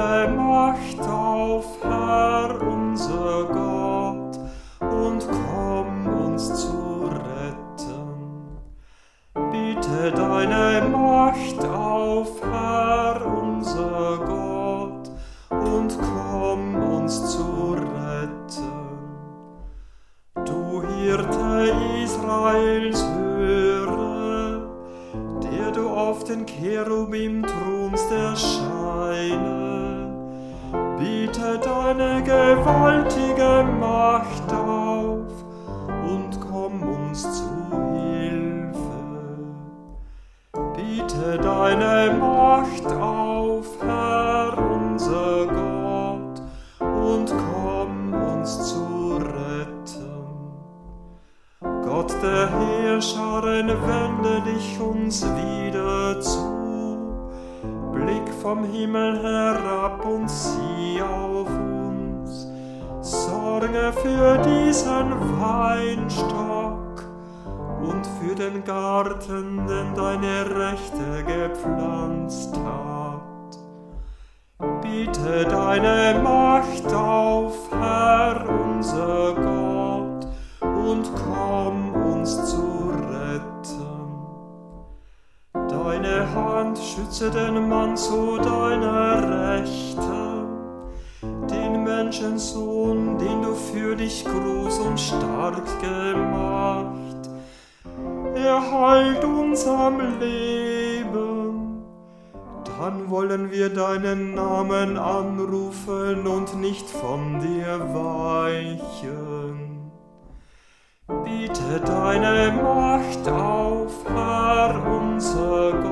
deine Macht auf, Herr unser Gott, und komm uns zu retten. Biete deine Macht auf, Herr unser Gott, und komm uns zu retten. Du Hirte Israels, höre, der du auf den Cherubim thronst, erscheine. Biete deine gewaltige Macht auf und komm uns zu Hilfe. Biete deine Macht auf, Herr unser Gott, und komm uns zu retten. Gott der Heerscharen, wende dich uns wieder zu. Blick vom Himmel herab und sieh auf uns. Sorge für diesen Weinstock und für den Garten, den deine Rechte gepflanzt hat. Biete deine Macht auf, Herr unser Gott, und komm uns zu retten. Deine Hand schütze den Mann zu deiner Rechten, den Menschensohn, den du für dich groß und stark gemacht. Er heilt uns am Leben, dann wollen wir deinen Namen anrufen und nicht von dir weichen. Biete deine Macht auf, Herr unser Gott,